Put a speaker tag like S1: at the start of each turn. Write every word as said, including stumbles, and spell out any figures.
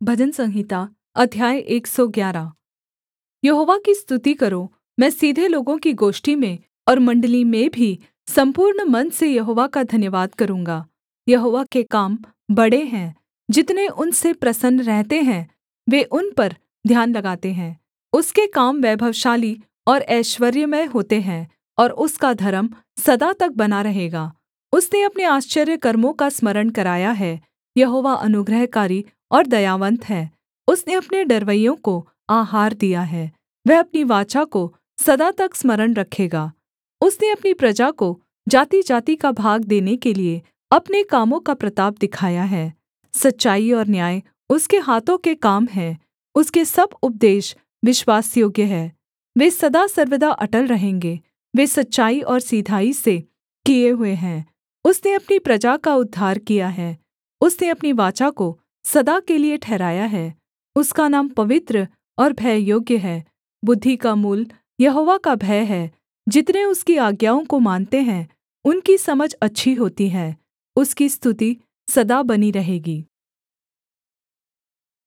S1: भजन संहिता अध्याय एक सौ ग्यारह। यहोवा की स्तुति करो। मैं सीधे लोगों की गोष्ठी में और मण्डली में भी सम्पूर्ण मन से यहोवा का धन्यवाद करूँगा। यहोवा के काम बड़े हैं, जितने उनसे प्रसन्न रहते हैं वे उन पर ध्यान लगाते हैं। उसके काम वैभवशाली और ऐश्वर्यमय होते हैं, और उसका धर्म सदा तक बना रहेगा। उसने अपने आश्चर्यकर्मों का स्मरण कराया है। यहोवा अनुग्रहकारी और दयावन्त है। उसने अपने डरवैयों को आहार दिया है। वह अपनी वाचा को सदा तक स्मरण रखेगा। उसने अपनी प्रजा को जातिजाति का भाग देने के लिये अपने कामों का प्रताप दिखाया है। सच्चाई और न्याय उसके हाथों के काम हैं। उसके सब उपदेश विश्वासयोग्य हैं। वे सदा सर्वदा अटल रहेंगे। वे सच्चाई और सिधाई से किए हुए हैं। उसने अपनी प्रजा का उद्धार किया है। उसने अपनी वाचा को सदा के लिये ठहराया है। उसका नाम पवित्र और भययोग्य है। बुद्धि का मूल यहोवा का भय है। जितने उसकी आज्ञाओं को मानते हैं उनकी समझ अच्छी होती है। उसकी स्तुति सदा बनी रहेगी।